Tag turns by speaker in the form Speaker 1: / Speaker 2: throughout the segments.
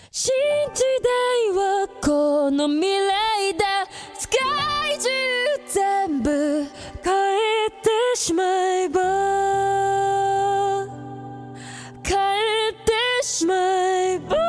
Speaker 1: 新時代はこの未来だ。世界中全部変えてしまえば、変えてしまえば。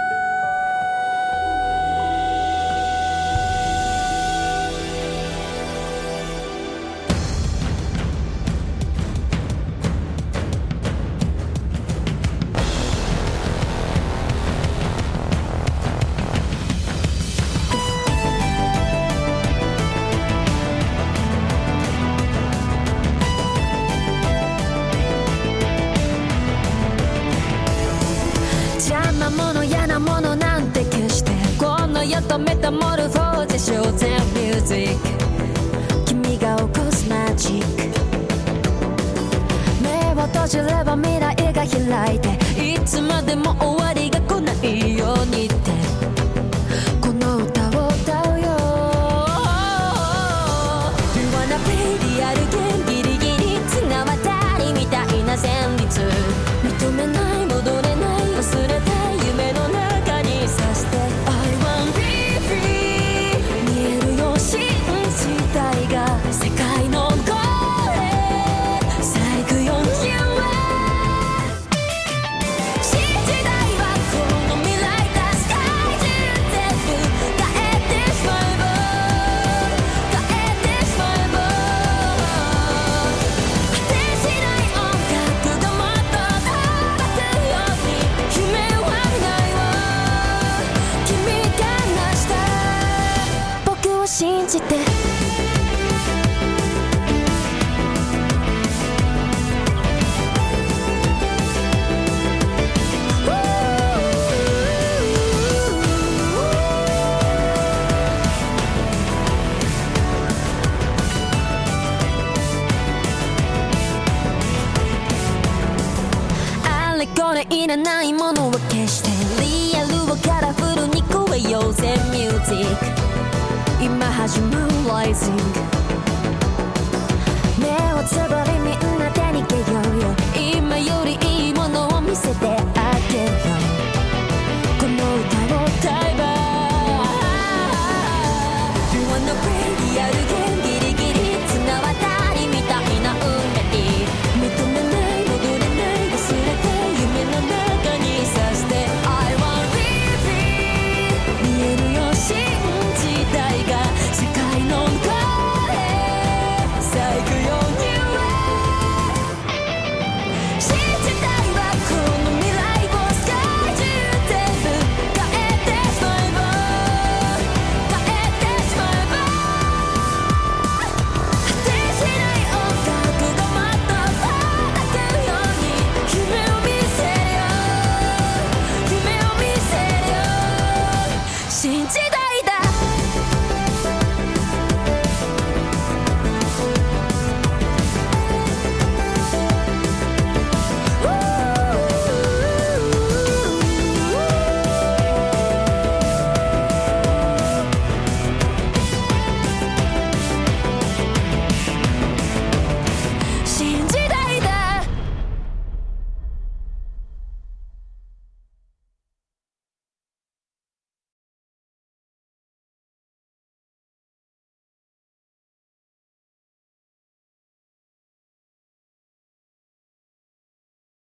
Speaker 1: 邪魔者嫌なものなんて消して、この世とメタモルフォーゼショーゼンミュージック、君が起こすマジック。目を閉じれば未来が開いて、いつまでも終わりが来ないようにって、この歌を歌うよ。 You wanna be リアルゲーム、ギリギリ綱渡りみたいな旋律、認めない戻れない忘れた夢の中にさして I want be free、 見えるよ信じたいが世界の声さあ行くよ You are 新時代はこの未来だ。世界中全部変えてしまえば、変えてしまえば、果てしない音楽がもっと飛ばすように夢はないわ。君が成した僕を信じて。あれこれいらないものは消して、リアルをカラフルに超えようぜミュージック、今始まるライジング。目をつぶりみんなで逃げようよ、今よりいいものを見せてあげるよ。